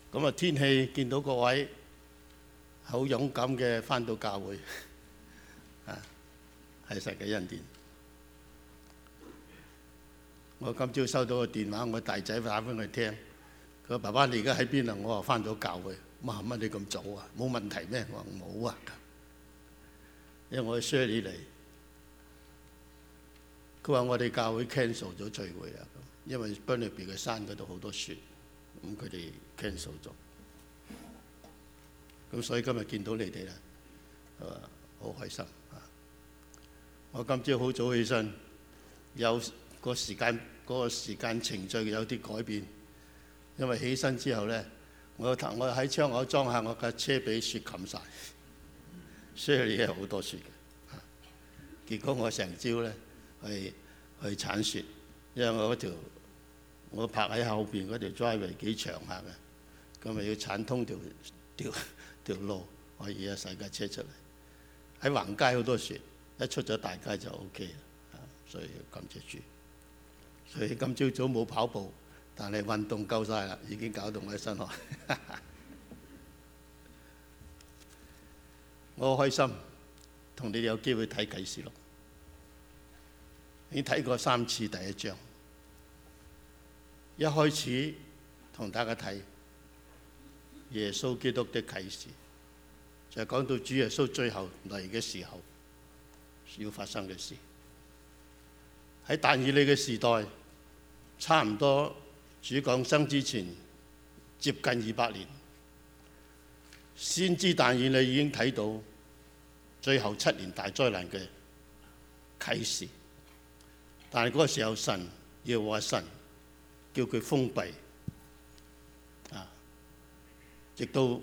咁啊，天氣見到各位好勇敢嘅返到教會，係神嘅恩典。我今朝收到個電話，我大仔打返去聽，佢話：爸爸你而家喺邊啊？我話返咗教會。媽乜你咁早啊？冇問題咩？我話冇啊，因為我去 Shirley 嚟。佢話我哋教會 cancel 咗聚會啊，因為 Burnaby 嘅山嗰度好多雪，咁佢哋 cancel 咗。咁所以今日見到你哋啦，好開心啊！我今朝好早起身，有個時間程序有啲改變，因為起身之後咧，我喺窗口裝下我架車，俾雪冚晒，所以係好多雪嘅。結果我成朝咧去鏟雪，因為我泊喺後邊嗰條 driveway 幾長下嘅，咁咪要鏟通條路，可以駛架車出嚟。喺橫街好多雪，一出咗大街就 OK 啦，所以感謝主。所以今朝早冇跑步，但係運動夠晒啦，已經搞到我一身汗。我好開心同你哋有機會睇啟示錄，已經睇過3次第一章。一開始同大家睇耶穌基督的啟示，就係講到主耶穌最後嚟嘅時候要發生嘅事。喺但以理嘅時代，差唔多主降生之前接近200年，先知但以理已經睇到最後7年大災難嘅啟示。但係嗰個時候神要話神叫佢封閉，直到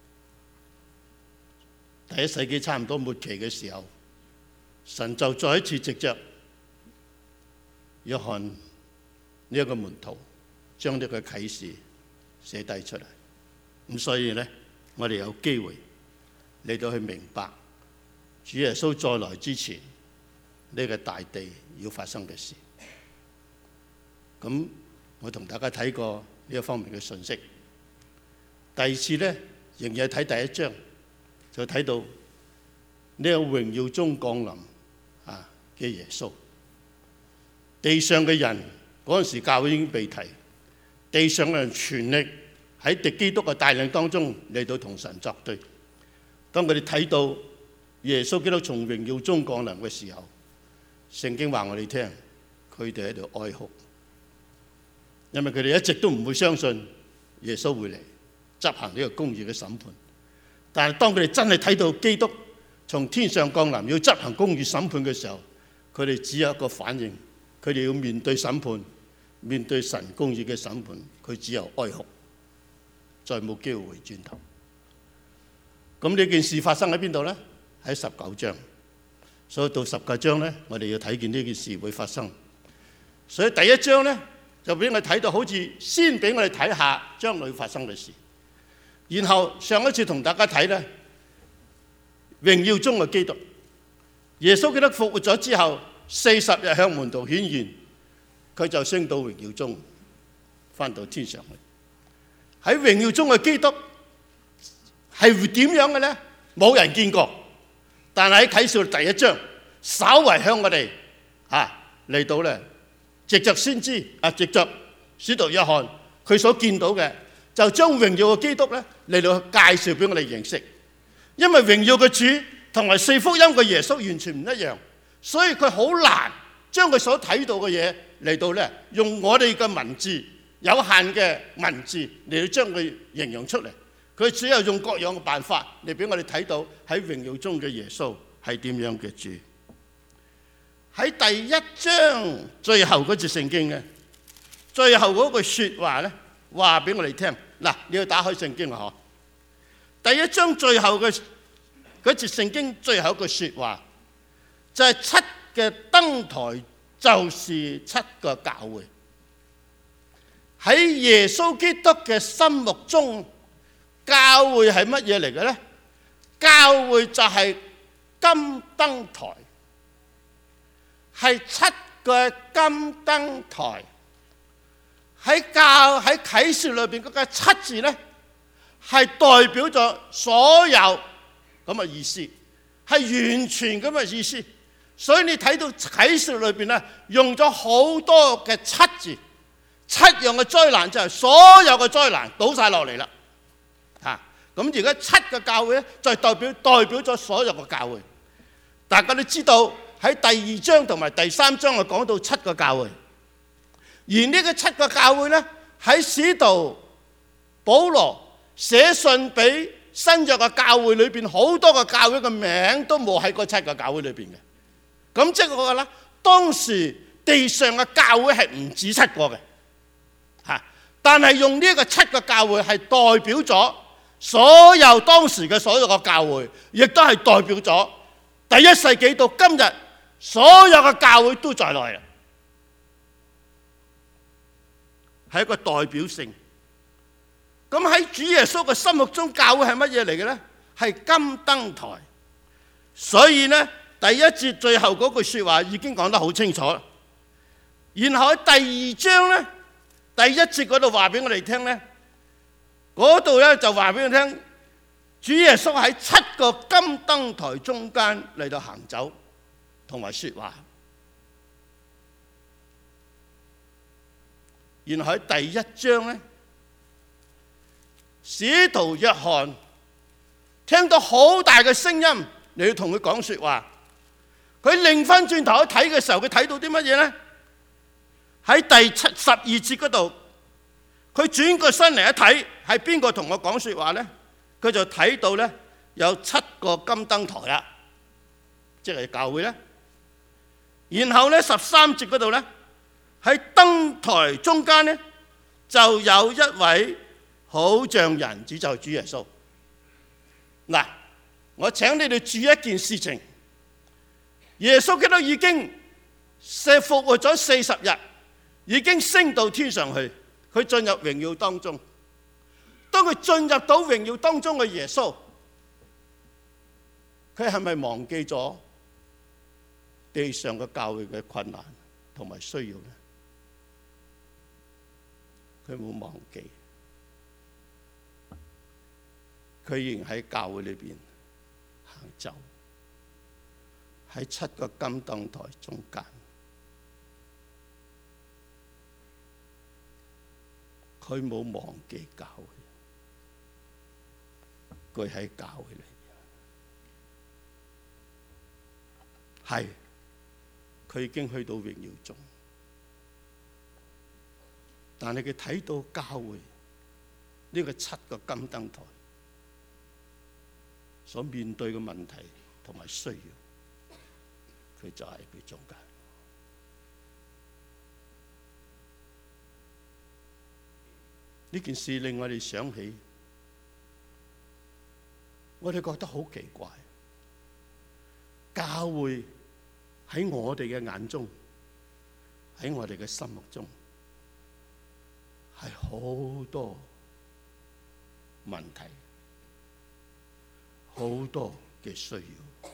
第1世紀差唔多末期嘅時候，神就再一次藉着約翰呢一個門徒將呢個啟示寫低出嚟。咁所以呢，我哋有機會嚟到去明白主耶穌再來之前呢個大地要發生嘅事。咁我同大家睇過呢一方面嘅信息。第二次呢，仍然係睇第1章，就睇到呢個榮耀中降臨嘅耶穌。地上嘅人嗰陣時教會已經被提，地上嘅人全力喺敵基督嘅帶領當中嚟到同神作對。當佢哋睇到耶穌基督從榮耀中降臨嘅時候，聖經話我哋聽，佢哋喺度哀哭，因為佢哋一直都唔會相信耶穌會嚟執行呢個公義嘅審判。但係當佢哋真係睇到基督從天上降臨要執行公義審判嘅時候，佢哋只有一個反應，佢哋要面對審判，面對神公義嘅審判，佢只有哀哭，再冇機會回轉頭。咁呢件事發生喺邊度呢？喺19章。所以到19章呢，我哋要睇見呢件事會發生。所以第1章呢，就俾我哋睇到好似先俾我哋睇下將來發生嘅事。然後上一次同大家睇呢，榮耀中嘅基督，耶穌基督復活咗之後40日向門徒顯現，佢就升到榮耀中，返到天上去。喺榮耀中嘅基督係點樣嘅呢？冇人見過。但係喺啟示錄第1章，稍為向我哋嚟到咧，藉着先知藉着使徒約翰佢所見到嘅，就將榮耀嘅基督咧嚟到介紹俾我哋認識。因為榮耀嘅主同埋4福音嘅耶穌完全唔一樣，所以佢好難將佢所睇到嘅嘢嚟到咧，用我哋嘅文字有限嘅文字嚟到將佢形容出嚟。佢只有用各樣嘅辦法嚟俾我哋睇到喺榮耀中嘅耶穌係點樣嘅主。喺第1章最後嗰節聖經嘅最後嗰句説話咧，話俾我哋聽。嗱，你要打開聖經啊！第1章最後嘅嗰節聖經最後一句説話，就係7嘅燈台就是7個教會。喺耶穌基督嘅心目中，教會係乜嘢嚟嘅呢？教會就係金燈台，係7個金燈台。喺啟示裏邊嗰個7字呢， 係代表咗所有咁嘅意思，係完全咁嘅意思。所以你睇到啟示裏邊咧，用咗好多嘅七字，七樣嘅災難，就係所有嘅災難倒晒落嚟啦。咁而家七個教會咧，就係代表咗所有嘅教會。大家都知道喺第二章同埋第三章啊，講到七個教會，而呢個七個教會咧，喺使徒保羅寫信俾新約嘅教會裏邊，好多個教會嘅名都冇喺嗰七個教會裏邊嘅。咁即係話咧，當時地上嘅教會係唔止七個嘅，但係用呢個七個教會係代表咗所有當時嘅所有嘅教會，亦都係代表咗第一世紀到今日所有嘅教會都在內啦，係一個代表性。咁喺主耶穌嘅心目中，教會係乜嘢嚟嘅咧？係金燈台。所以咧，第一節最後嗰句說話已經講得好清楚。然後喺第二章咧，第一節嗰度話俾我哋聽咧，嗰度咧就話俾我聽，主耶穌喺七個金燈台中間嚟到行走同埋說話。然後喺第一章咧，使徒約翰聽到好大嘅聲音嚟到同佢講說話。佢擰翻轉頭一睇嘅時候，佢睇到啲乜嘢咧？喺第12節嗰度，佢轉個身嚟一睇，係邊個同我講說話咧？佢就睇到咧有7個金燈台啦，即係教會咧。然後咧13節嗰度咧，喺燈台中間咧就有一位好像人子，就係主耶穌。嗱，我請你哋注意一件事情，耶穌基督已經復活咗40日，已經升到天上去，佢進入榮耀當中。當佢進入到榮耀當中嘅耶穌，佢係咪忘記咗地上嘅教會嘅困難同埋需要呢？佢冇忘記，佢仍然喺教會裏邊行走，喺7個金燈台中間，佢冇忘記教會，佢喺教會裏邊，係佢已經去到榮耀中，但係佢睇到教會呢個7個金燈台所面對嘅問題同埋需要，佢就喺佢中間。呢件事令我哋想起，我哋覺得好奇怪，教會喺我哋嘅眼中，喺我哋嘅心目中，係好多問題，好多嘅需要。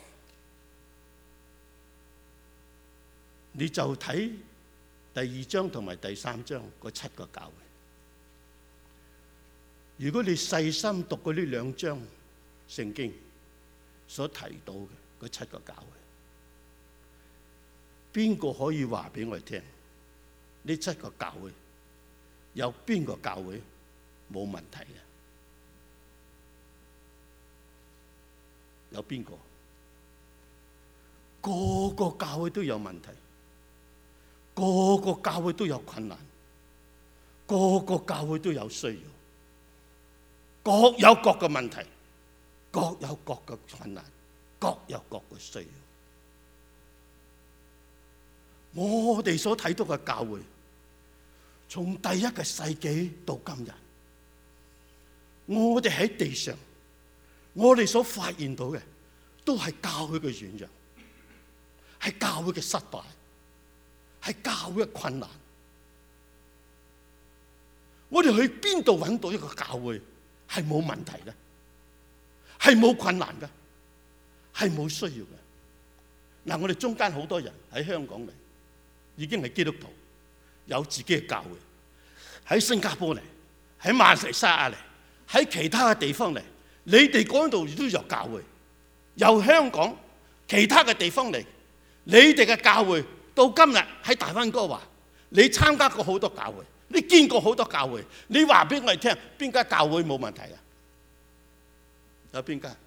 你就睇第2章同埋第3章嗰7個教會。如果你細心讀過呢2章聖經所提到嘅嗰7個教會，邊個可以話俾我哋聽？呢7個教會有邊個教會冇問題嘅？有邊個？個個教會都有問題，個個教會都有困難，個個教會都有需要，各有各嘅問題，各有各嘅困難，各有各嘅需要。我哋所睇到嘅教會，從第1個世紀到今日，我哋喺地上，我哋所發現到嘅都係教會嘅軟弱，係教會嘅失敗，係教會嘅困難。我哋去邊度揾到一個教會係冇問題嘅，係冇困難嘅，係冇需要嘅？嗱，我哋中間好多人喺香港嚟，已經係基督徒，有自己嘅教會；喺新加坡嚟，喺馬來西亞嚟， 喺其他嘅地方嚟，你哋嗰度都有教會，由香港其他嘅地方嚟，你哋嘅教會到今日喺大溫哥華，你參加過好多教會，你見過好多教會，你話俾我哋聽，邊間教會冇問題啊？有邊間？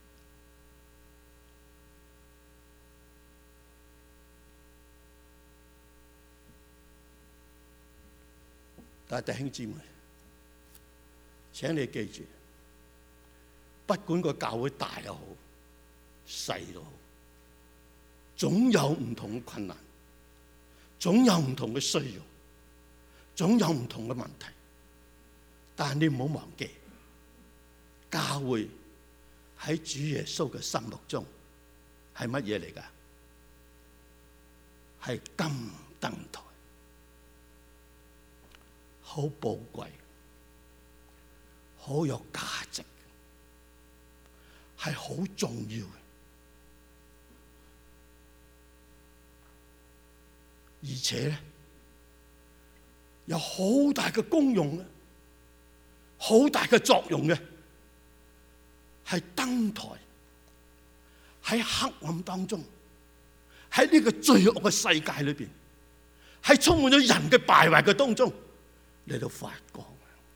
但係弟兄姊妹，請你記住，不管個教會大又好，細都好，總有唔同嘅困難，總有唔同嘅需要，總有唔同嘅問題。但係你唔好忘記，教會喺主耶穌嘅心目中係乜嘢嚟㗎？係金燈台，好寶貴，好有價值，係好重要嘅，而且咧有好大嘅功用嘅，好大嘅作用嘅，係燈台。喺黑暗當中，喺呢個罪惡嘅世界裏邊，係充滿咗人嘅敗壞嘅當中嚟到發光，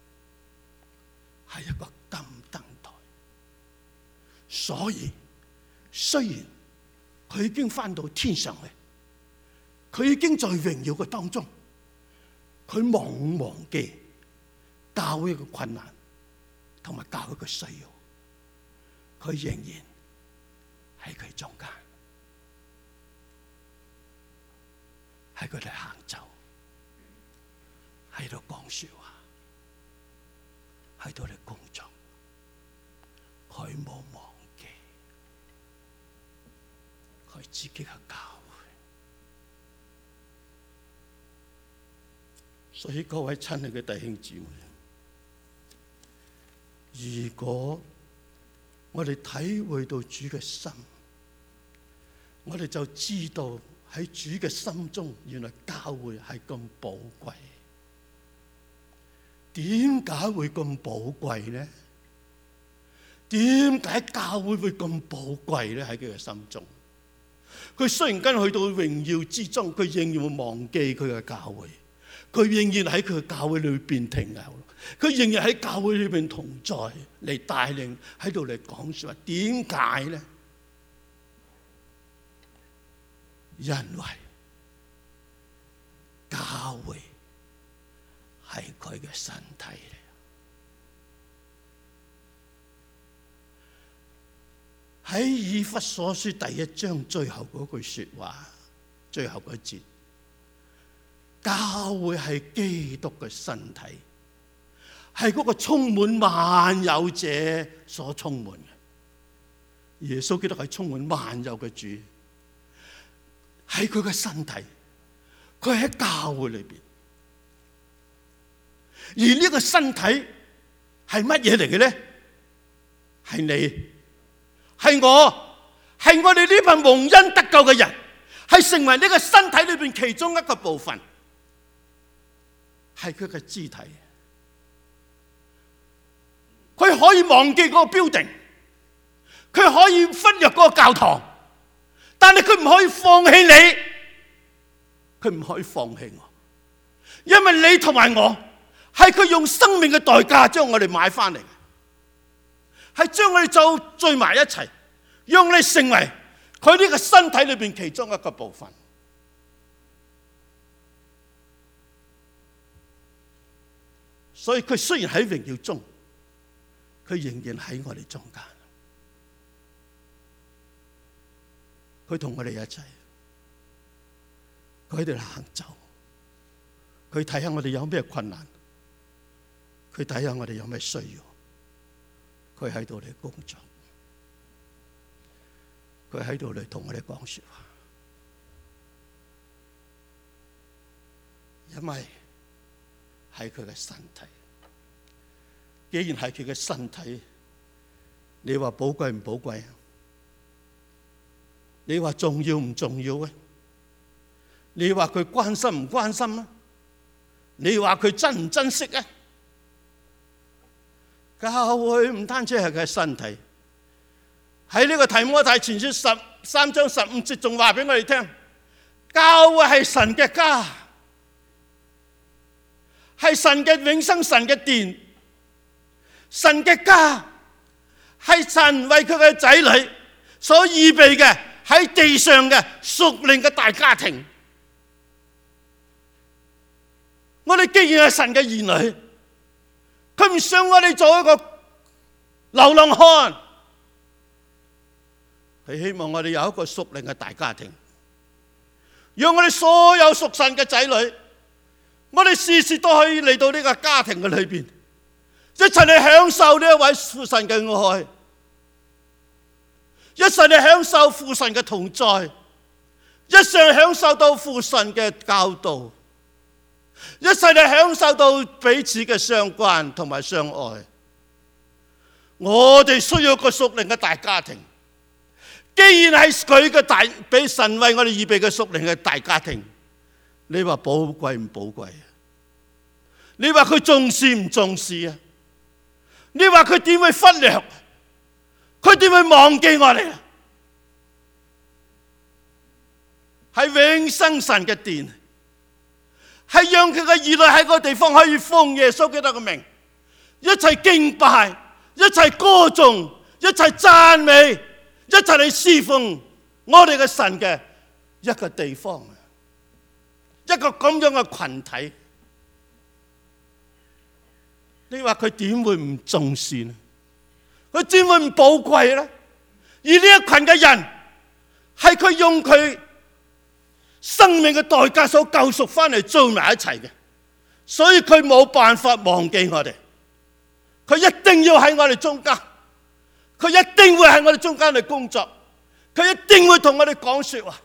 係一個金燈台。所以雖然佢已經返到天上去，佢已經在榮耀嘅當中，佢忘記教會嘅困難同埋教會嘅需要，佢仍然喺佢中間，喺佢哋行走，喺度講說話，喺度嚟工作，佢冇忘記佢自己嘅教會。所以各位親愛嘅弟兄姊妹，如果我哋體會到主嘅心，我哋就知道喺主嘅心中，原來教會係咁寶貴。點解會咁寶貴呢？點解教會會咁寶貴呢？喺佢嘅心中，佢雖然跟去到榮耀之中，佢仍然會忘記佢嘅教會，佢仍然喺佢嘅教會裏邊停留，佢仍然喺教會裏邊同在嚟帶領，喺度嚟講說話。點解呢？因為教會係佢嘅身體嚟。喺以弗所書第1章最後嗰句說話，最後嗰節，教會係基督嘅身體，係嗰個充滿萬有者所充滿嘅。耶穌基督係充滿萬有嘅主，喺佢嘅身體，佢喺教會裏邊。而呢個身體係乜嘢嚟嘅咧？係你，係我，係我哋呢份蒙恩得救嘅人，係成為呢個身體裏邊其中一個部分，係佢嘅肢體。佢可以忘記嗰個building，佢可以忽略嗰個教堂，但係佢唔可以放棄你，佢唔可以放棄我，因為你同埋我係佢用生命嘅代價將我哋買翻嚟，係將我哋就聚埋一齊，讓我哋成為佢呢個身體裏邊其中一個部分。所以佢雖然喺榮耀中，佢仍然喺我哋中間，佢同我哋一齊，佢喺度行走，佢睇下我哋有咩困難，佢睇下我哋有咩需要，佢喺度嚟工作，佢喺度嚟同我哋講說話。因為係佢嘅身體，既然係佢嘅身體，你話寶貴唔寶貴啊？你話重要唔重要啊？你話佢關心唔關心啊？你話佢珍唔珍惜啊？ 教會唔單止係佢嘅身體，喺呢個提摩太前書13章15節仲話俾我哋聽，教會係神嘅家，係神嘅永生神嘅殿，神嘅家係神為佢嘅仔女所預備嘅喺地上嘅屬靈嘅大家庭。我哋既然係神嘅兒女，佢唔想我哋做一個流浪漢，佢希望我哋有一個屬靈嘅大家庭，讓我哋所有屬神嘅仔女，我哋時時都可以嚟到呢個家庭嘅裏邊，一齊嚟享受呢一位父神嘅愛，一齊嚟享受父神嘅同在，一齊享受到父神嘅教導，一齊嚟享受到彼此嘅相關同埋相愛。我哋需要一個屬靈嘅大家庭。既然係佢嘅俾神為我哋預備嘅屬靈嘅大家庭，你話寶貴唔寶貴啊？你話佢重視唔重視啊？你話佢點會忽略？佢點會忘記我哋啊？係永生神嘅殿，係讓佢嘅兒女喺個地方可以奉耶穌基督嘅名，一齊敬拜，一齊歌頌，一齊讚美，一齊嚟侍奉我哋嘅神嘅一個地方，一個咁樣嘅群體。你話佢點會唔重視呢？佢點會唔寶貴呢？而呢一群嘅人係佢用佢生命嘅代價所救贖翻嚟做埋一齊嘅，所以佢冇辦法忘記我哋。佢一定要喺我哋中間，佢一定會喺我哋中間嚟工作，佢一定會同我哋講說話。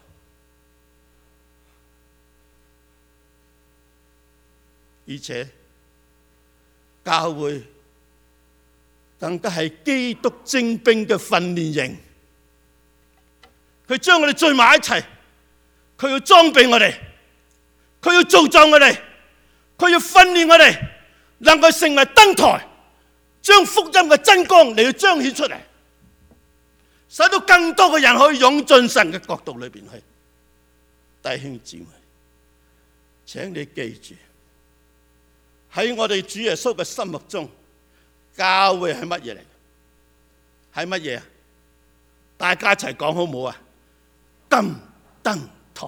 而且教會更加係基督精兵嘅訓練營，佢將我哋聚埋一齊，佢要裝備我哋，佢要造就我哋，佢要訓練我哋，能夠成為燈台，將福音嘅真光嚟到彰顯出嚟，使到更多嘅人可以湧進神嘅國度裏邊去。弟兄姊妹，請你記住，喺我哋主耶穌嘅心目中，教會係乜嘢嚟？係乜嘢啊？大家一齊講好唔好啊？金燈台。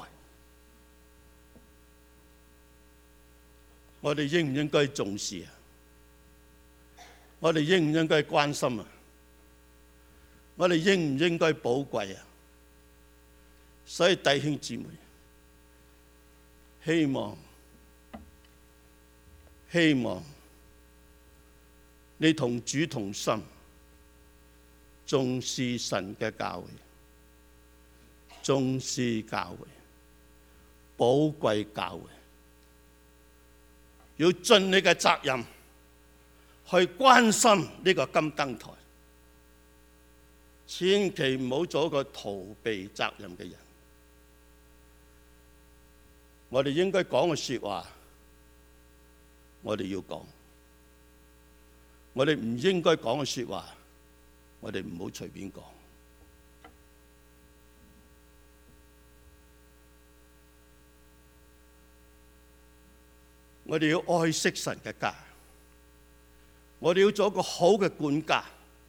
我哋應唔應該重視啊？我哋應唔應該關心啊？我哋應唔應該寶貴啊？所以弟兄姊妹，希望你同主同心，重視神嘅教會，重視教會，寶貴教會，要盡你嘅責任去關心呢個金燈台，千祈唔好做一個逃避責任嘅人。我哋應該講嘅說話，我哋要講；我哋唔應該講嘅說話，我哋唔好隨便講。我哋要愛惜神嘅家，我哋要做一個好嘅管家，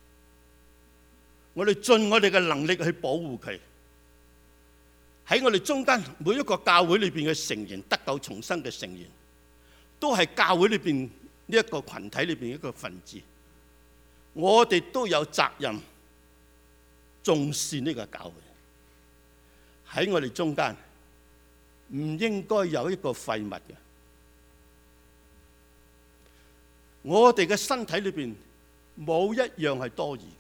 我哋盡我哋嘅能力去保護佢。喺我哋中間每一個教會裏邊嘅成員，得救重生嘅成員，都係教會裏邊呢一個群體裏邊一個分子。我哋都有責任重視呢個教會。喺我哋中間唔應該有一個廢物嘅。我哋嘅身體裏邊冇一樣係多餘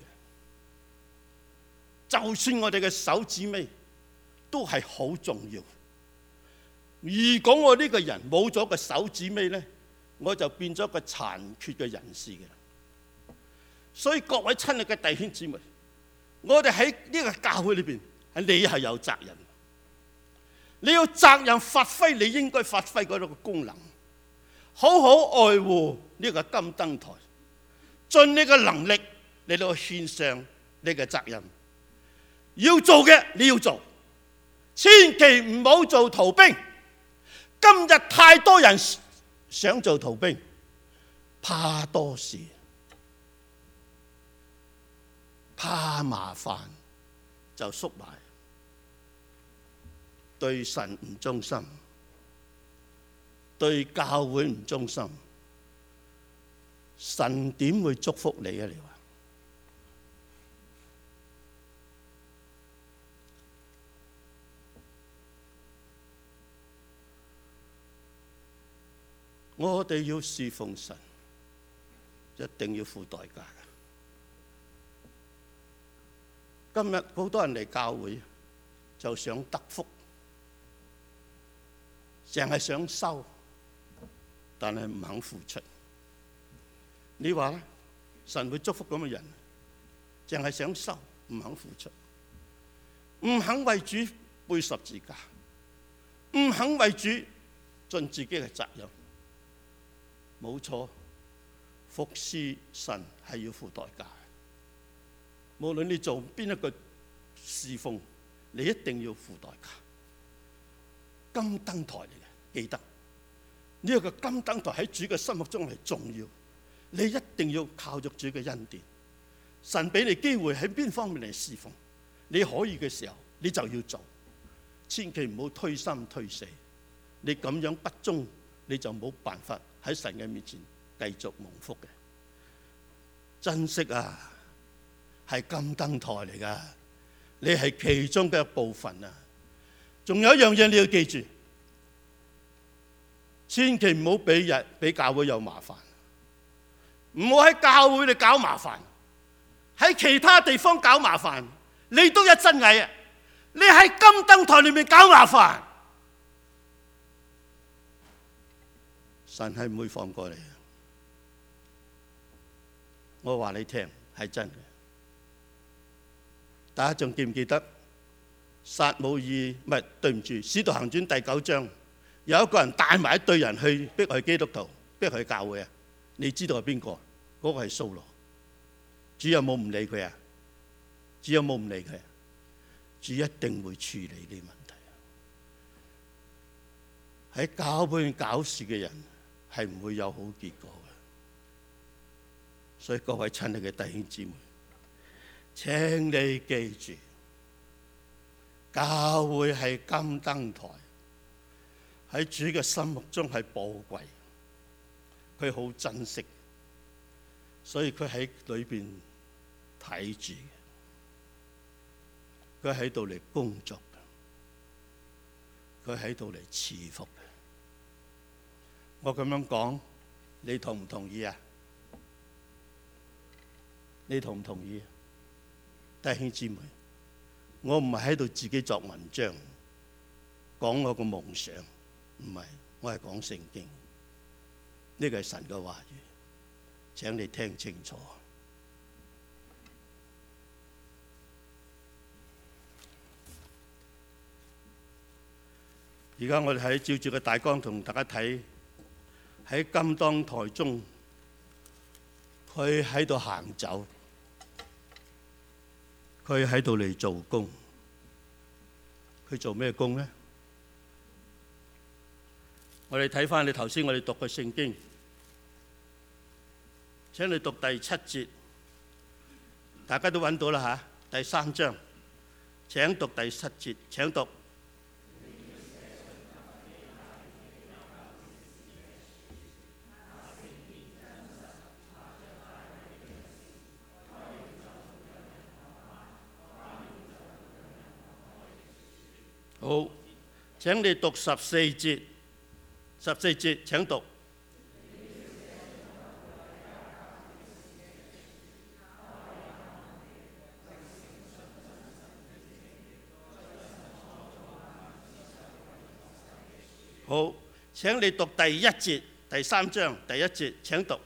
嘅，就算我哋嘅手指尾都係好重要。如果我呢個人冇咗個手指尾咧，我就變咗個殘缺嘅人士嘅。所以各位親愛嘅弟兄姊妹，我哋喺呢個教會裏邊，你係有責任，你有責任發揮你應該發揮嗰個功能，好好愛護呢個金燈台， 盡你嘅能力嚟到獻上你嘅責任。要做嘅你要做，千祈唔好做逃兵。今日太多人想做逃兵，怕多事，怕麻煩就縮埋，對神唔忠心，對教會唔忠心，神點會祝福你啊？你話我哋要侍奉神，一定要付代價嘅。今日好多人嚟教會就想得福，淨係想收，但係唔肯付出。你話咧，神會祝福咁嘅人，淨係想收，唔肯付出，唔肯為主背十字架，唔肯為主盡自己嘅責任。冇錯，服侍神係要付代價。無論你做邊一個侍奉，你一定要付代價。金燈台嚟嘅，記得呢一個金燈台喺主嘅心目中係重要。你一定要靠着主嘅恩典，神俾你機會喺邊方面嚟侍奉，你可以嘅時候你就要做，千祈唔好推三推四。你咁樣不忠，你就冇辦法喺神嘅面前繼續蒙福嘅。珍惜啊，係金燈台嚟噶，你係其中嘅一部分啊。仲有一樣嘢你要記住，千祈唔好俾教會有麻煩，唔好喺教會你搞麻煩，喺其他地方搞麻煩，你都一真偽啊！你喺金燈台裏面搞麻煩，神係唔會放過你嘅。我話你聽係真嘅。大家仲記唔記得撒母耳唔係，對唔住，《使徒行傳》第9章有一個人帶埋一隊人去逼害基督徒，逼害教會啊！你知道係邊個？嗰個係掃羅。主有冇唔理佢啊？主有冇唔理佢啊？主一定會處理呢啲問題。喺教會搞事嘅人係唔會有好結果嘅。所以各位親愛嘅弟兄姊妹，請你記住，教會係金燈台，喺主嘅心目中係寶貴，佢好珍惜，所以佢喺裏邊睇住，佢喺度嚟工作，佢喺度嚟賜福。我咁樣講，你同唔同意啊？你同唔同意？弟兄姊妹，我唔係喺度自己作文章，講我個夢想，唔係，我係講聖經。呢個係神嘅話語，請你聽清楚。而家我哋喺照住個大綱同大家睇，喺金燈台中，佢喺度行走，佢喺度嚟做工。佢做咩工呢？我哋睇翻你頭先我哋讀嘅聖經，請你讀第7節，大家都揾到啦嚇，第3章，請讀第7節，請讀。好，請你讀14節，14節請讀。好，請你讀第1節，第3章第1節請讀。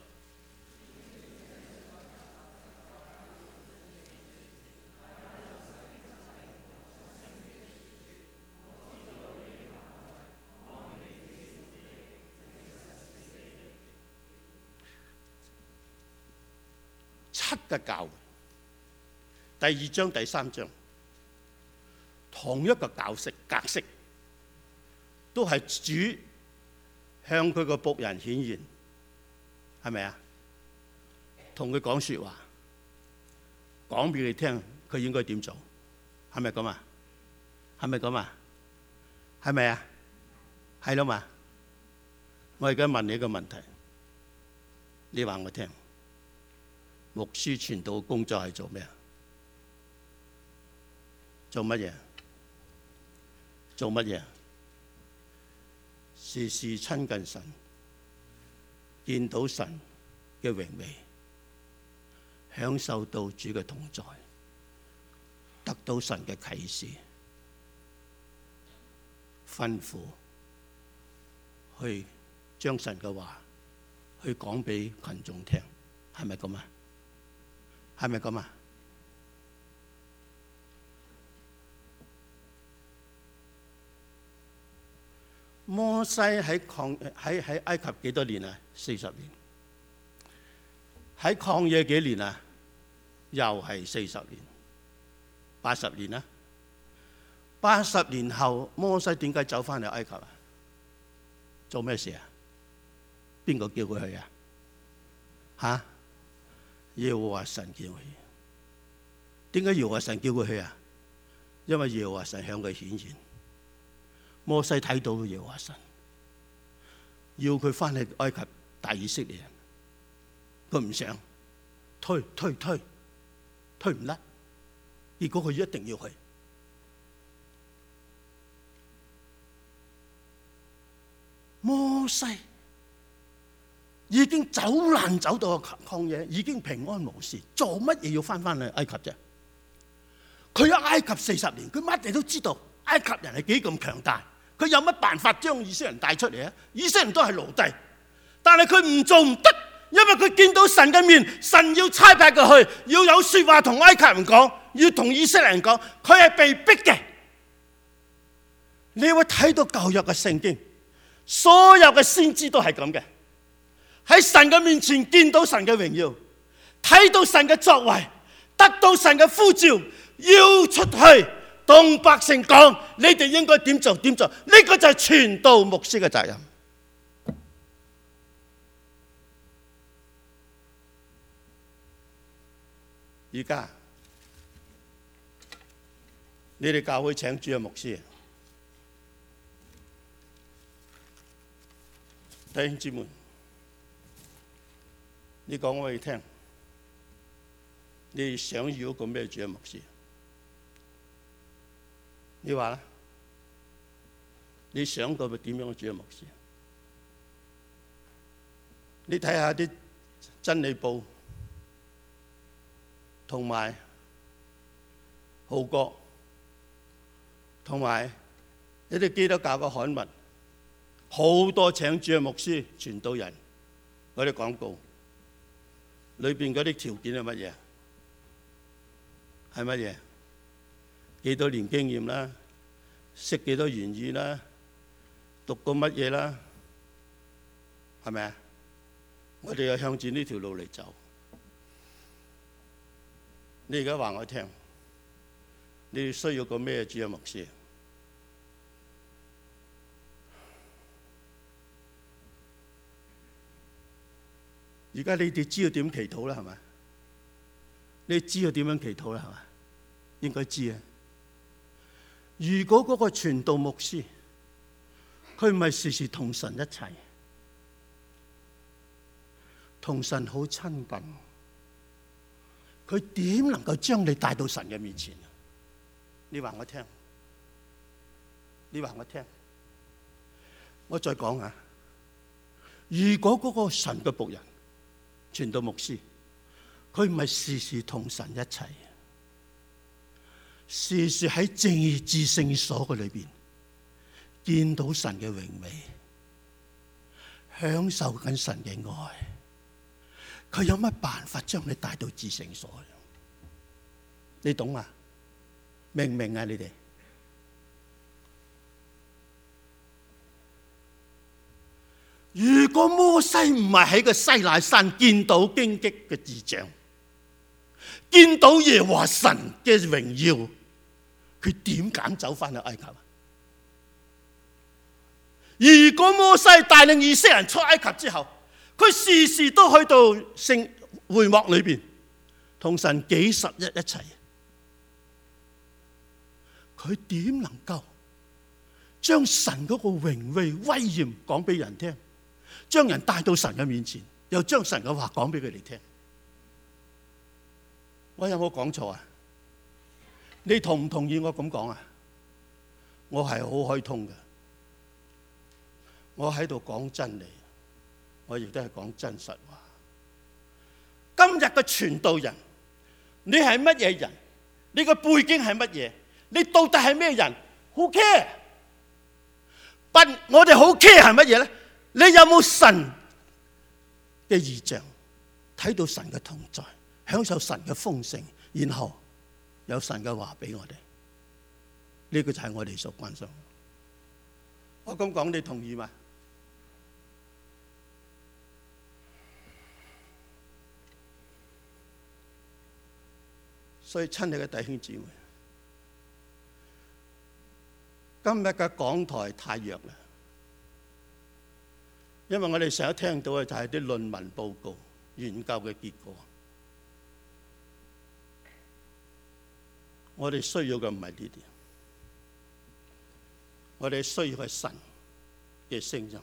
嘅教會。第2章、第3章同一個格式，都係主向佢個僕人顯現，係咪啊？同佢講說話，講俾你聽，佢應該點做，係咪咁啊？係咪咁啊？係咪啊？係啦嘛。我而家問你一個問題，你話我聽，牧師傳道嘅工作係做咩啊？做乜嘢？做乜嘢？時時親近神，見到神嘅榮美，享受到主嘅同在，得到神嘅啟示，吩咐去將神嘅話去講俾群眾聽，係咪咁啊？係咪咁啊？摩西喺埃及幾多年啊？40年。喺曠野幾年啊？又係40年，80年啦。80年後，摩西點解走翻去埃及啊？做咩事啊？邊個叫佢去啊？嚇！耶和華神叫佢。點解耶和華神叫佢去啊？因為耶和華神向佢顯現。摩西睇到耶和華神，要佢翻去埃及帶以色列人，佢唔想，推唔甩，結果佢一定要去。摩西已經走難走到曠野，已經平安無事，做乜嘢要翻去埃及啫？佢喺埃及40年，佢乜嘢都知道，埃及人係幾咁強大。佢有乜辦法將以色列人帶出嚟啊？以色列人都係奴隸，但係佢唔做唔得，因為佢見到神嘅面，神要差派佢去，要有說話同埃及人講，要同以色列人講，佢係被逼嘅。你會睇到舊約嘅聖經，所有嘅先知都係咁嘅，喺神嘅面前見到神嘅榮耀，睇到神嘅作為，得到神嘅呼召，要出去同百姓講，你哋應該點做點做，呢個就係傳道牧師嘅責任。而家你哋教會請主任牧師，弟兄姊妹，你講我哋聽，你想要一個咩主任牧師？你話啦，你想過點樣嘅主任牧師？你睇下啲真理報同埋號角同埋一啲基督教嘅刊物，好多請主任牧師、傳道人嗰啲廣告，裏邊嗰啲條件係乜嘢？係乜嘢？幾多年經驗啦，識幾多言語啦，讀過乜嘢啦，係咪啊？我哋又向住呢條路嚟走。你而家話我聽，你需要個咩主任牧師？而家你哋知道點祈禱啦，係咪？你知道點樣祈禱啦，係咪？應該知啊。如果嗰個傳道牧師，佢唔係時時同神一齊，同神好親近，佢點能夠將你帶到神嘅面前啊？你話我聽，你話我聽，我再講下。如果嗰個神嘅僕人，傳道牧師，佢唔係時時同神一齊，時時喺至聖所嘅裏邊見到神嘅榮美，享受緊神嘅愛，佢有乜辦法將你帶到至聖所？你懂啊？明唔明啊？你哋如果摩西唔係喺個西乃山見到荊棘嘅異象， 見到耶和華神嘅榮耀，佢點敢走翻去埃及啊？如果摩西帶領以色列人出埃及之後，佢時時都去到聖會幕裏邊同神幾十日一齊，佢點能夠將神嗰個榮威威嚴講俾人聽，將人帶到神嘅面前，又將神嘅話講俾佢哋聽？我有冇講錯啊？你同唔同意我咁講啊？我係好開通嘅，我喺度講真理，我亦都係講真實話。今日嘅傳道人，你係乜嘢人？你個背景係乜嘢？你到底係咩人 ？Who care？ 但我哋好 care 係乜嘢咧？你有冇神嘅異象？睇到神嘅同在，享受神嘅豐盛，然後有神嘅話俾我哋。呢個就係我哋所關心。我咁講，你同意嗎？所以親愛嘅弟兄姊妹，今日嘅講台太弱啦，因為我哋成日聽到嘅就係啲論文報告、研究嘅結果。我哋需要嘅唔係呢啲，我哋需要係神嘅聲音。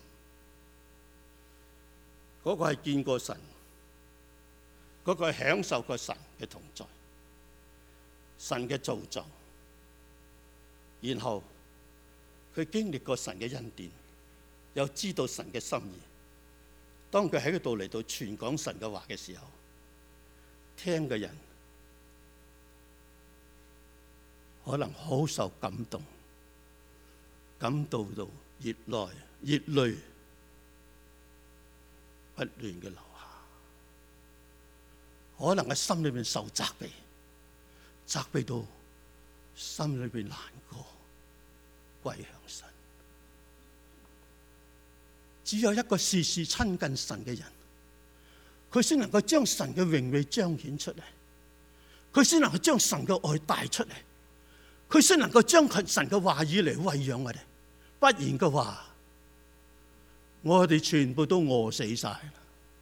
嗰個係見過神，嗰個係享受過神嘅同在，神嘅造就，然後佢經歷過神嘅恩典，又知道神嘅心意。當佢喺嗰度嚟到傳講神嘅話嘅時候，聽嘅人可能好受感動，感到熱淚不斷嘅流下，可能喺心裏面受責備到心裏邊難過，歸向神。只有一個時時親近神嘅人，佢先能夠將神嘅榮美彰顯出嚟，佢先能夠將神嘅愛帶出嚟，佢先能夠將神嘅話語嚟餵養我哋。不然嘅話，我哋全部都餓死晒啦。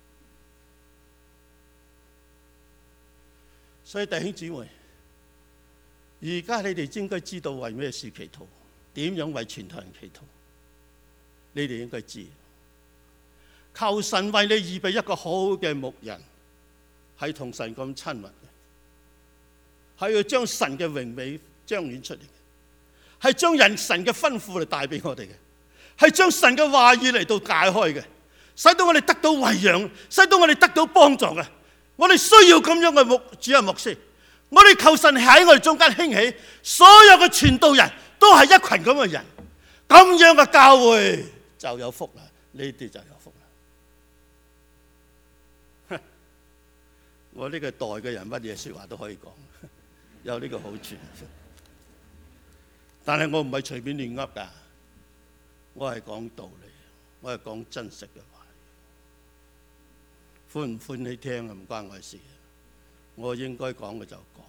所以弟兄姊妹，而家你哋應該知道為咩事祈禱，點樣為全體人祈禱。你哋應該知，求神為你預備一個好嘅牧人，係同神咁親密嘅，係要將神嘅榮美彰顯出嚟嘅，係將神嘅吩咐嚟帶俾我哋嘅，係將神嘅話語嚟到解開嘅，使到我哋得到餵養，使到我哋得到幫助嘅。我哋需要咁樣嘅主任牧師，我哋求神喺我哋中間興起，所有嘅傳道人都係一群咁嘅人，咁樣嘅教會就有福啦，呢啲就有福啦。我呢個代嘅人乜嘢說話都可以講，有呢個好處。但係我唔係隨便亂噏噶，我係講道理，我係講真實嘅話。歡唔歡喜聽啊？唔關我事，我應該講嘅就講。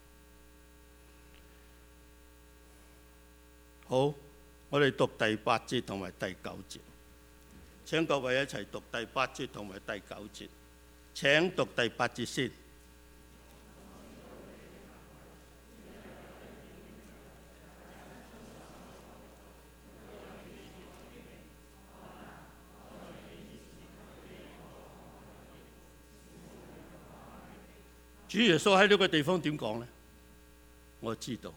好，我哋讀第8節同埋第9節，請各位一齊讀第8節同埋第9節。請讀第8節先。主耶穌喺呢個地方點講呢？我知道。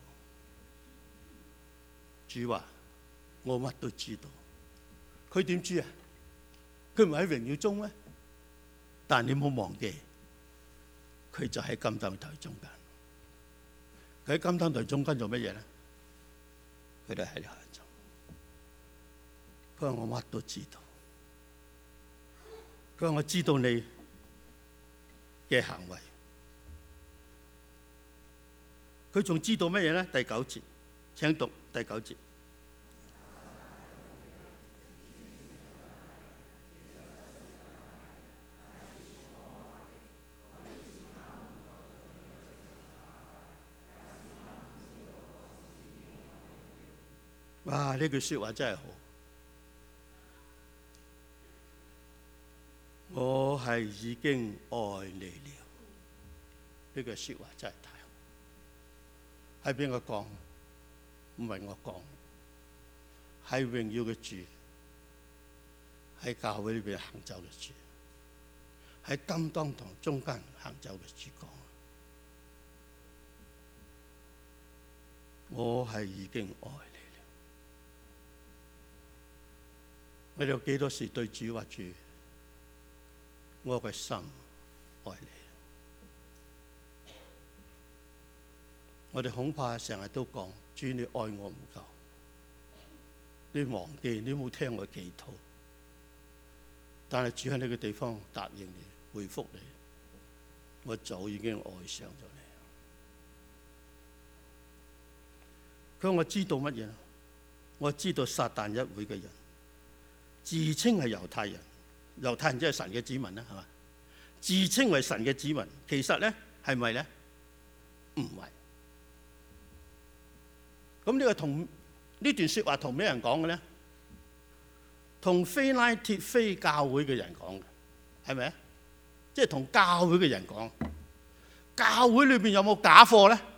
主話我乜都知道。佢點知啊？佢唔係喺榮耀中咩？但你唔好忘記，佢就喺金燈台中間。佢喺金燈台中間做乜嘢咧？佢哋喺度行走。佢話我乜都知道。佢話我知道你嘅行為。佢仲知道乜嘢咧？第9節，請讀第9節。 哇！呢句說話真係好。我係已經愛你了。呢句說話真係太好。係邊個講？唔係我講，係榮耀嘅主，喺教會裏邊行走嘅主，喺金當堂中間行走嘅主講。我係已經愛你了。我哋有幾多時對主話主，我嘅心愛你。我哋恐怕成日都講，主你愛我唔夠，你忘記你冇聽我祈禱。但係主喺呢個地方答應你，回覆你，我早已經愛上咗你。佢話我知道乜嘢？我知道撒但一會嘅人，自稱係猶太人，猶太人即係神嘅子民啦，係嘛？自稱為神嘅子民，其實咧係咪咧？唔係。咁呢個同呢段說話同咩人講嘅咧？同非拉鐵非教會嘅人講嘅，係咪啊？即係同教會嘅人講。教會裏邊有冇假貨咧？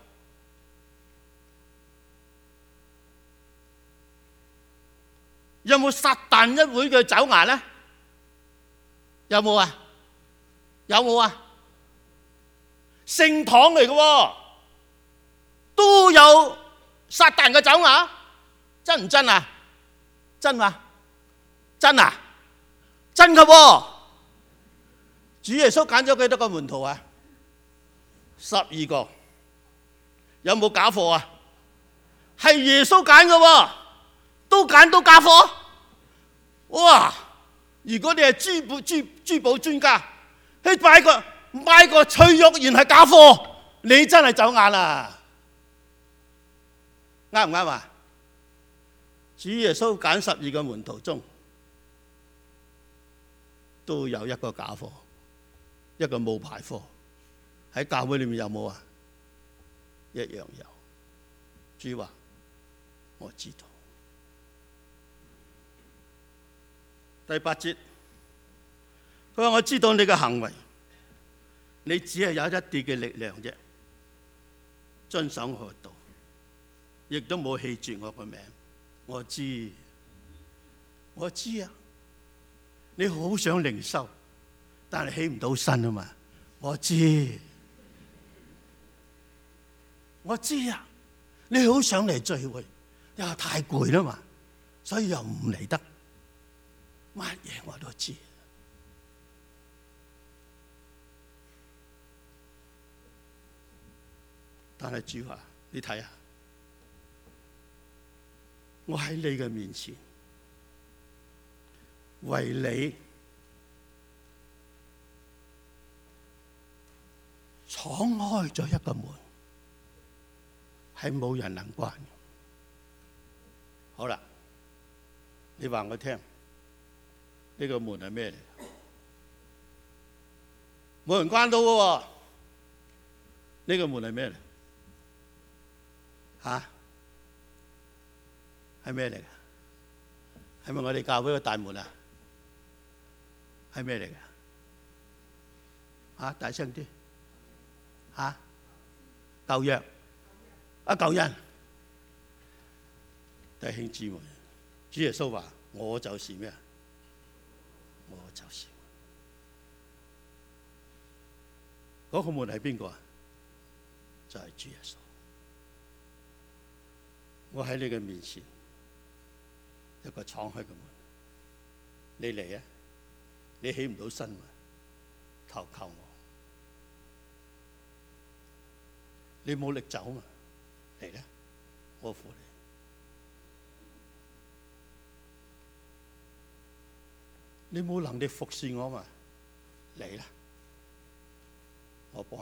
有冇撒但一會嘅爪牙咧？有冇啊？有冇啊？聖堂嚟嘅喎，都有撒但嘅爪牙，真唔真啊？真啊？真啊？真嘅喎！主耶穌揀咗幾多個門徒啊？12個。有冇假貨啊？係耶穌揀嘅喎，都揀到假貨。哇！如果你係珠寶專家，去買個翠玉然係假貨，你真係走眼啦！啱唔啱啊？主耶穌揀12個門徒中，都有一個假貨，一個冒牌貨。喺教會裏面有冇啊？一樣有。主話：我知道。第8節，佢話：我知道你嘅行為，你只係有一啲嘅力量啫，遵守我嘅道，亦都冇棄絕我個名。我知，我知啊！你好想靈修，但係起唔到身啊嘛！我知，我知啊！你好想嚟聚會，又太攰啦嘛，所以又唔嚟得。乜嘢我都知，但係主話：你睇下，我喺你嘅面前，為你敞開咗一個門，係冇人能關嘅。好啦，你話我聽。呢個門係咩嚟？冇人關到嘅喎。呢個門係咩嚟？嚇？係咩嚟㗎？係咪我哋教會嘅大門啊？係咩嚟㗎？嚇！大聲啲！嚇！舊約啊，舊約。弟兄姊妹，主耶穌話：我就是咩啊？我就是嗰個門係邊個啊？就係主耶穌。我喺你嘅面前，一個敞開嘅門，你嚟啊！你起唔到身嘛？投靠我，你冇力走嘛？嚟啦，我扶你。你冇能力服侍我嘛？嚟啦，我幫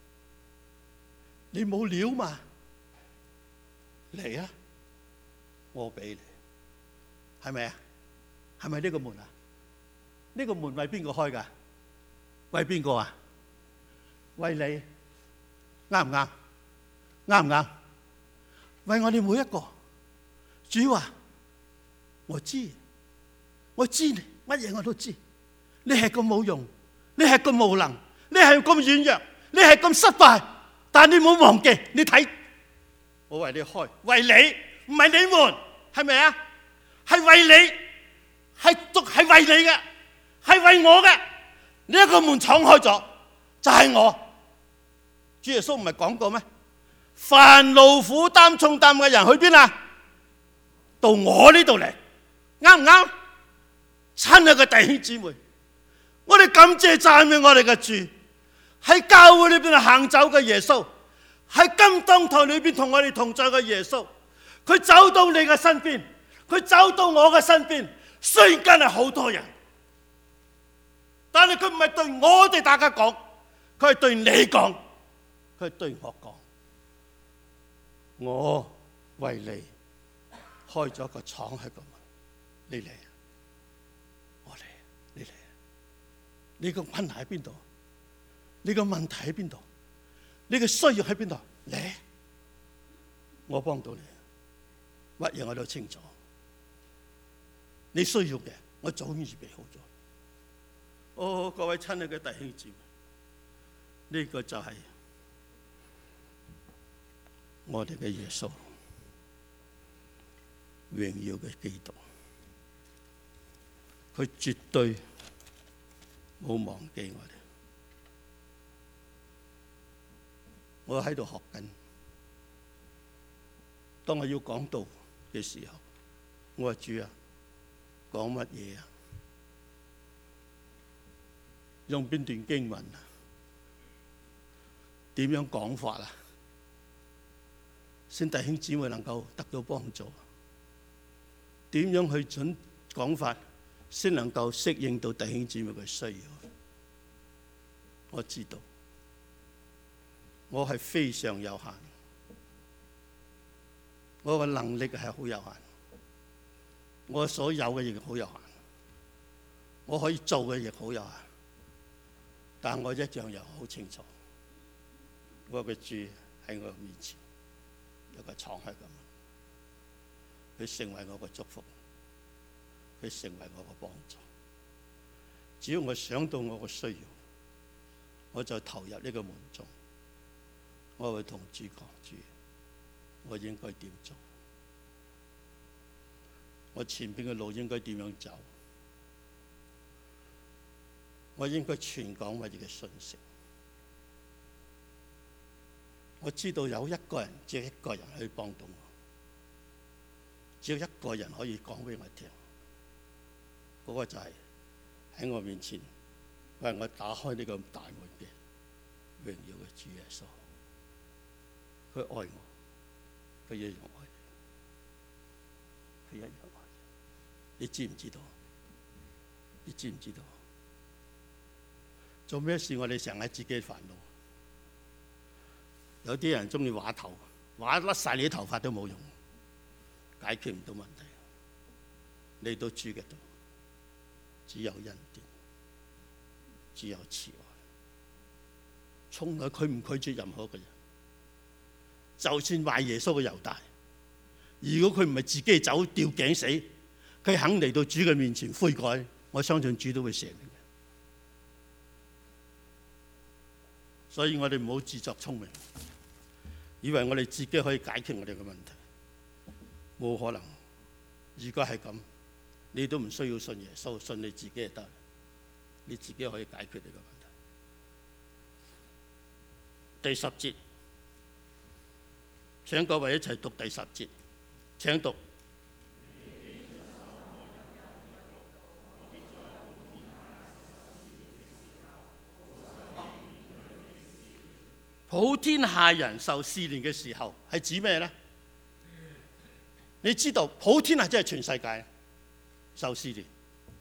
你。你冇料嘛？嚟啊，我俾你。係咪啊？係咪呢個門啊？呢個門為邊個開㗎？為邊個啊？為你，啱唔啱？啱唔啱？為我哋每一個。 主話：我知你乜嘢我都知。你係咁冇用，你係咁無能，你係咁軟弱，你係咁失敗，但你冇忘記，你睇我為你開，為你，唔係你們，係咪啊？係為你，係為你嘅，係為我嘅。呢一個門敞開咗，就係我。主耶穌唔係講過咩？凡勞苦擔重擔嘅人去邊啊？到我呢度嚟，啱唔啱？親愛嘅弟兄姊妹，我哋感謝讚美我哋嘅主，喺教會裏邊行走嘅耶穌，喺金燈台裏邊同我哋同在嘅耶穌，佢走到你嘅身邊，佢走到我嘅身邊。雖然間係好多人，但係佢唔係對我哋大家講，佢係對你講，佢係對我講。我為你開咗個敞開個門，你嚟，我嚟，你嚟。你個困難喺邊度？你個問題喺邊度？你嘅需要喺邊度？嚟，我幫到你，乜嘢我都清楚。你需要嘅，我早已預備好咗。哦，各位親愛嘅弟兄姊妹，呢個就係我哋嘅耶穌，榮耀嘅基督。佢絕對冇忘記我哋。我喺度學緊，當我要講道嘅時候，我話主啊，講乜嘢啊？用邊段經文啊？點樣講法啊？先弟兄姊妹能夠得到幫助。點樣去準講法，先能夠適應到弟兄姊妹嘅需要？我知道，我係非常有限，我嘅能力係好有限，我所有嘅嘢好有限，我可以做嘅嘢好有限，但我一樣又好清楚，我嘅主喺我面前有個敞開咁，佢成為我嘅祝福，佢成為我嘅幫助。只要我想到我嘅需要，我就投入呢個門中，我會同主講：主，我應該點做？我前邊嘅路應該點樣走？我應該傳講乜嘢嘅信息？我知道有一個人，只有一個人可以幫到我，只有一個人可以講俾我聽，嗰個就係喺我面前為我打開呢個大門嘅榮耀嘅主耶穌。佢愛我，佢一樣愛你，佢一樣愛你。你知唔知道？你知唔知道？做咩事我哋成日自己煩惱？有啲人中意畫頭，畫甩晒你啲頭髮都冇用，解決唔到問題。嚟到主嘅度，只有恩典，只有慈愛。從來佢唔拒絕任何一個人，就算賣耶穌嘅猶大，如果佢唔係自己走吊頸死，佢肯嚟到主嘅面前悔改，我相信主都會赦免嘅。所以我哋唔好自作聰明，以為我哋自己可以解決我哋嘅問題，冇可能。如果係咁，你都唔需要信耶穌，信你自己就得，你自己可以解決你嘅問題。第10節，請各位一齊讀第10節，請讀。普天下人受試煉嘅時候係指咩呢？你知道普天下即係全世界受試煉。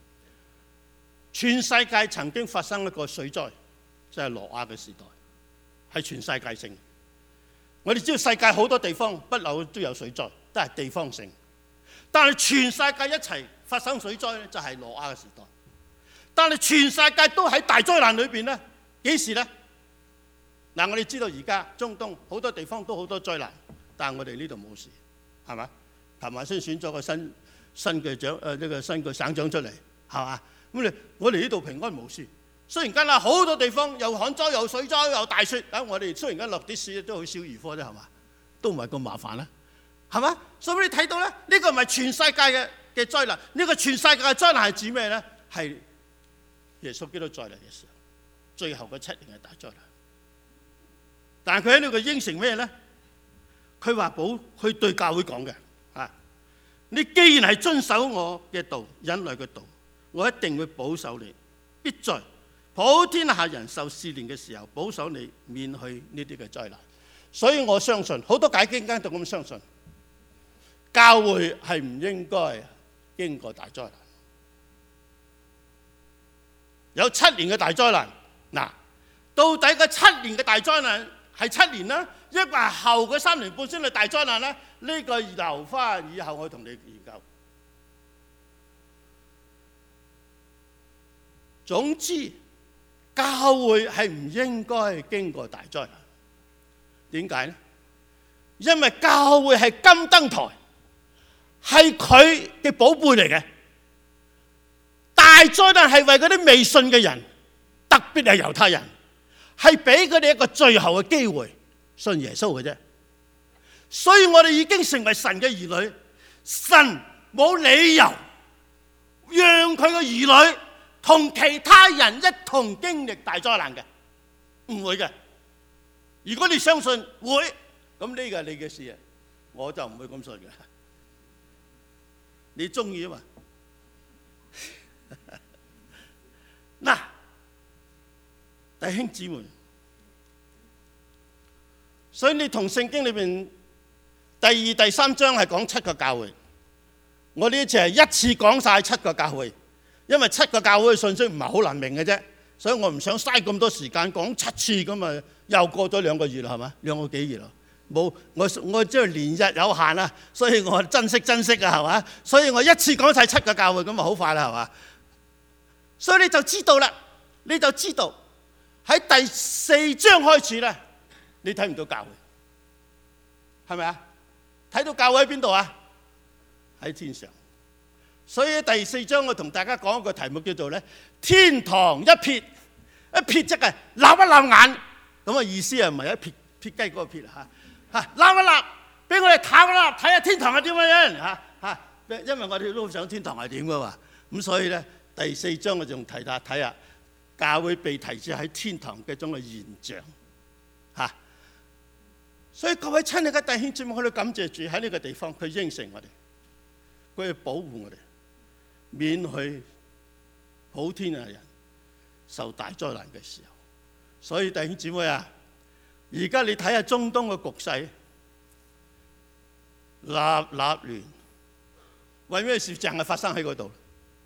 全世界曾經發生一個水災，即係挪亞嘅時代，係全世界性。我哋知道世界好多地方不嬲都有水災，都係地方性。但係全世界一齊發生水災咧，就係挪亞嘅時代。但係全世界都喺大災難裏邊咧，幾時咧？嗱，我哋知道而家中東好多地方都好多災難，但係我哋呢度冇事，係咪？ 琴晚先選咗個新嘅長呢個新嘅省長出嚟，係嘛？咁我哋呢度平安無事。雖然間啦，好多地方又旱災又水災又大雪，我哋雖然間落啲雪都好小兒科啫，係嘛？都唔係咁麻煩啦，係嘛？所以你睇到咧，呢個唔係全世界嘅災難，呢個全世界嘅災難係指咩咧？係耶穌基督再嚟嘅時候，最後嘅7年嘅大災難。但係佢喺呢個應承咩咧？佢話佢對教會講嘅你既然係遵守我嘅道、忍耐嘅道，我一定會保守你，必在普天下人受試煉嘅時候，保守你免去呢啲嘅災難。所以我相信好多解經家都咁相信，教會係唔應該經過大災難。有7年嘅大災難，嗱，到底個7年嘅大災難係7年啦，抑或係後嘅3年半先係大災難咧？呢個留翻以後我同你研究。總之，教會係唔應該經過大災難。點解呢？因為教會係金燈台，係佢嘅寶貝嚟嘅。大災難係為嗰啲未信嘅人，特別係猶太人，係俾佢哋一個最後嘅機會信耶穌嘅啫。所以我哋已經成為神嘅兒女，神冇理由讓佢嘅兒女同其他人一同經歷大災難嘅，唔會嘅。如果你相信會，咁呢個係你嘅事啊，我就唔會咁信嘅。你中意啊嘛？嗱，弟兄姊妹，所以你同聖經裏邊第2、第3章係講7個教會，我呢一次係一次講晒7個教會，因為7個教會嘅信息唔係好難明嘅啫，所以我唔想嘥咁多時間講7次，咁啊又過咗2個月啦，係嘛？2個幾月啦？冇，我即係年日有限啊，所以我珍惜啊，係嘛？所以我一次講晒7個教會，咁啊好快啦，係嘛？所以你就知道啦，你就知道喺第4章開始咧，你睇唔到教會，係咪啊？睇到教會喺邊度啊？喺天上。所以第4章我同大家講一個題目叫做咧，天堂一瞥，一瞥即係立一立眼，咁嘅意思係唔係一瞥瞥雞嗰個瞥嚇，立一立，俾我哋睇一睇下天堂係點樣嚇，因為我哋都好想天堂係點噶嘛，咁所以咧第4章我仲睇下教會被提示喺天堂嘅種嘅現象嚇。所以各位親愛嘅弟兄姊妹，我哋感謝主喺呢個地方，佢應承我哋，佢要保護我哋，免去普天下人受大災難嘅時候。所以弟兄姊妹啊，而家你睇下中東嘅局勢，立亂，為咩事淨係發生喺嗰度？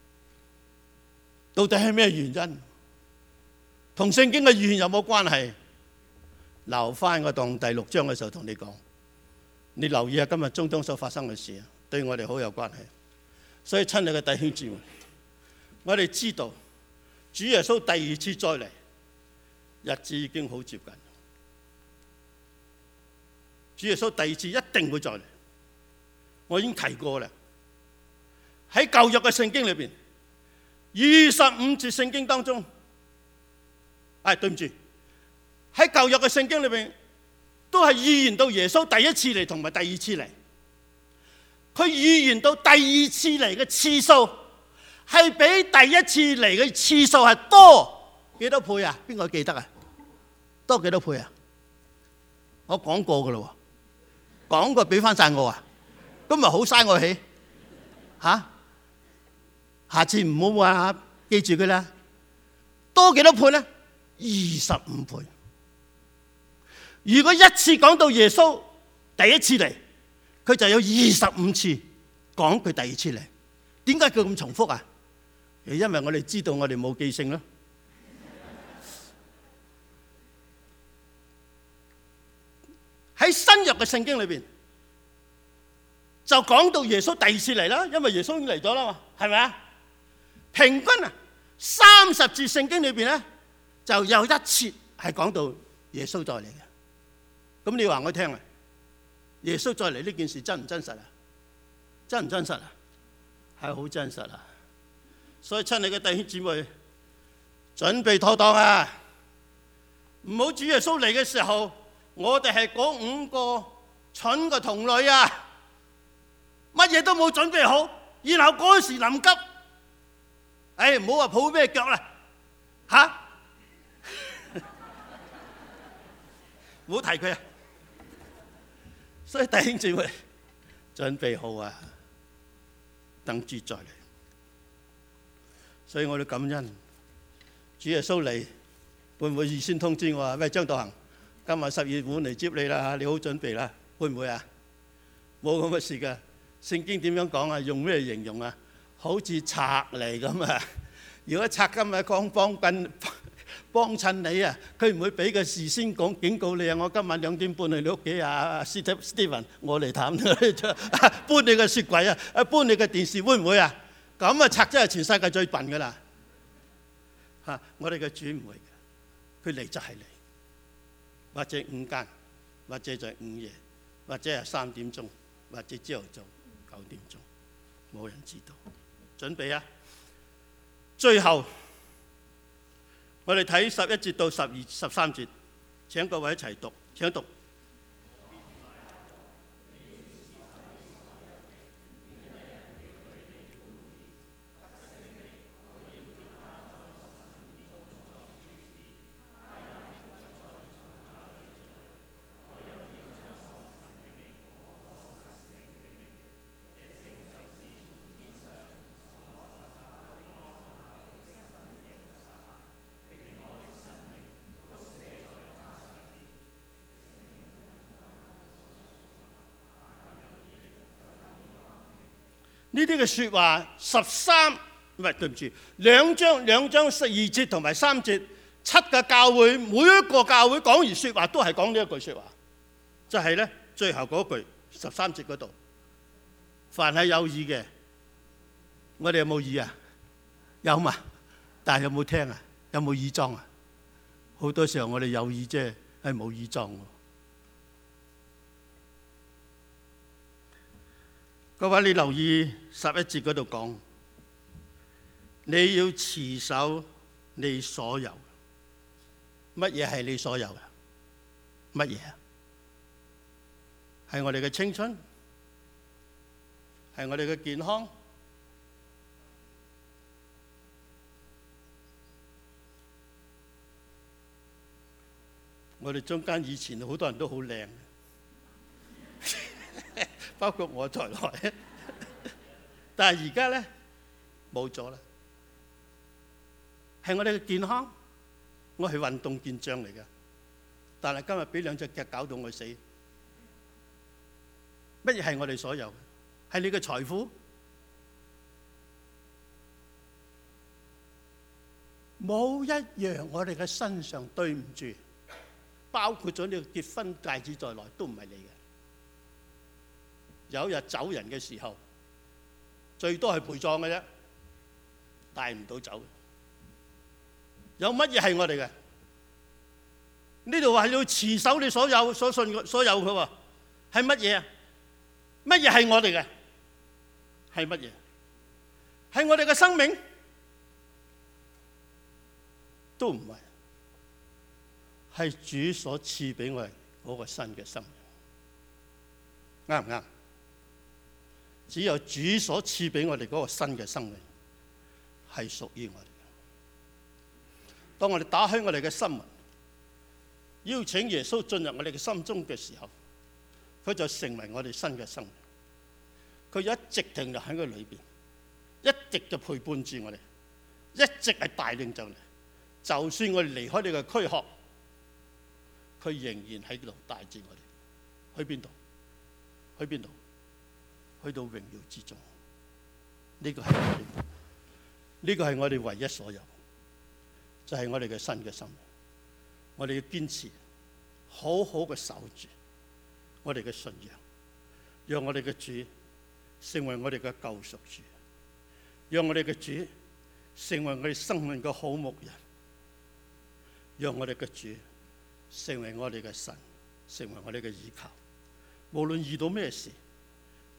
到底係咩原因？同聖經嘅預言有冇關係？留翻我當第6章嘅時候同你講，你留意下今日中東所發生嘅事，對我哋好有關係。所以親愛嘅弟兄姊妹，我哋知道主耶穌第2次再嚟，日子已經好接近。主耶穌第2次一定會再嚟，我已經提過啦。喺舊約嘅聖經裏邊，25節聖經當中，對唔住，喺舊約嘅聖經裏邊都係預言到耶穌第1次嚟同埋第2次嚟。佢預言到第2次嚟嘅次數係比第1次嚟嘅次數係多幾多倍啊？邊個記得啊？多幾多倍啊？我講過噶啦，講過俾翻晒我啊，咁咪好嘥我氣嚇？下次唔好話記住佢啦。多幾多倍咧？25倍。如果一次講到耶穌第1次嚟，佢就有25次講佢第2次嚟。點解佢咁重複啊？因為我哋知道我哋冇記性咯。喺新約嘅聖經裏邊就講到耶穌第2次嚟啦，因為耶穌已經嚟咗啦嘛，係咪啊？平均30節聖經裏邊咧就有1節係講到耶穌再嚟嘅。咁你話我聽啊，耶穌再嚟呢件事真唔真實啊？ 真唔真實啊？係好真實啊！所以親愛嘅弟兄姊妹，準備妥當啊！唔好主耶穌嚟嘅時候，我哋係嗰5個蠢嘅童女啊，乜嘢都冇準備好，然後嗰時臨急，唔好話抱咩腳啦，唔好提佢啊！所以弟兄姊妹，準備好啊，等主再嚟。所以我哋感恩主耶穌嚟，會唔會預先通知我啊？喂，張道行，今日12點嚟接你啦，你好準備啦，會唔會啊？冇咁嘅事㗎。聖經點樣講啊？用咩形容啊？好似賊嚟咁啊！如果賊今日剛幫襯你啊，佢唔會俾個事先講警告你啊！我今晚2點半去你屋企啊，Steven，我嚟探你，搬你個雪櫃啊，搬你個電視，會唔會啊？咁啊，賊真係全世界最笨噶啦！我哋嘅主唔會嘅，佢嚟就係嚟，或者5更，或者就係午夜，或者係3點鐘，或者朝頭早9點鐘，冇人知道。準備啊！最後我哋睇11節到13節，請各位一齊讀，請讀。呢啲嘅説話兩章12節同埋3節，7個教會，每一個教會講完説話都係講呢一句説話，就係咧最後嗰句13節嗰度，凡係有耳嘅，我哋有冇耳啊？有嘛？但係有冇聽啊？有冇耳裝啊？好多時候我哋有耳啫，係冇耳裝喎。各位，你留意11節嗰度講，你要持守你所有。乜嘢係你所有啊？乜嘢啊？係我哋嘅青春，係我哋嘅健康，我哋中間以前好多人都好靚。包括我在內，但係而家咧冇咗啦。係我哋嘅健康，我係運動健將嚟嘅，但係今日俾2隻腳搞到我死。乜嘢係我哋所有？係你嘅財富？冇一樣我哋嘅身上對唔住，包括咗你嘅結婚戒指在內，都唔係你嘅。有日走人嘅時候，最多係陪葬嘅啫，帶唔到走。有乜嘢係我哋嘅？呢度話要持守你所有所信嘅所有嘅喎，係乜嘢啊？乜嘢係我哋嘅？係乜嘢？係我哋嘅生命？都唔係，係主所賜俾我哋嗰個新嘅生命，啱唔啱？只有主所賜俾我哋嗰個新嘅生命係屬於我哋嘅。當我哋打開我哋嘅心門，邀請耶穌進入我哋嘅心中嘅時候，佢就成為我哋新嘅生命。佢一直停留喺佢裏邊，一直就陪伴住我哋，一直係帶領着我哋。就算我哋離開呢個軀殼，佢仍然喺度帶住我哋。去邊度？去邊度？去到榮耀之中。呢個係我哋，呢個係我哋唯一所有，就係我哋嘅新嘅生命。我哋要堅持，好好嘅守住我哋嘅信仰，讓我哋嘅主成為我哋嘅救贖主，讓我哋嘅主成為我哋生命嘅好牧人，讓我哋嘅主成為我哋嘅神，成為我哋嘅依靠。無論遇到咩事，無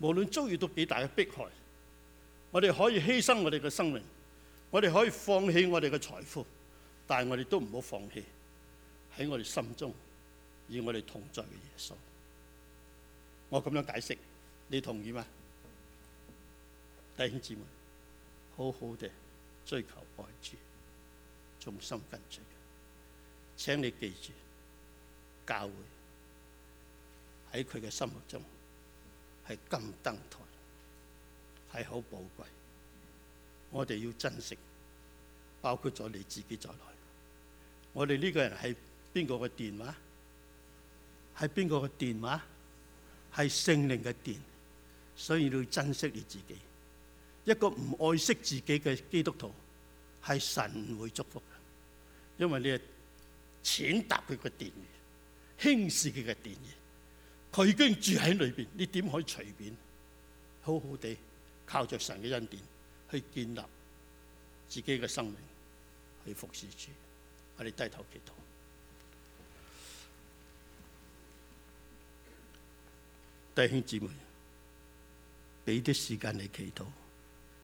無論遭遇到幾大嘅迫害，我哋可以犧牲我哋嘅生命，我哋可以放棄我哋嘅財富，但係我哋都唔好放棄喺我哋心中與我哋同在嘅耶穌。我咁樣解釋，你同意嗎？弟兄姊妹，好好地追求愛主，忠心跟隨。請你記住，教會喺佢嘅心目中係金燈台，係好寶貴。我哋要珍惜，包括咗你自己在內。我哋呢個人係邊個嘅殿話？係邊個嘅殿話？係聖靈嘅殿，所以你要珍惜你自己。一個唔愛惜自己嘅基督徒，係神唔會祝福嘅，因為你係踐踏佢嘅殿宇，輕視佢嘅殿宇，佢已經住喺裏邊，你點可以隨便好好地靠着神嘅恩典去建立自己嘅生命，去服侍主？我哋低頭祈禱。弟兄姊妹，俾啲時間你祈禱。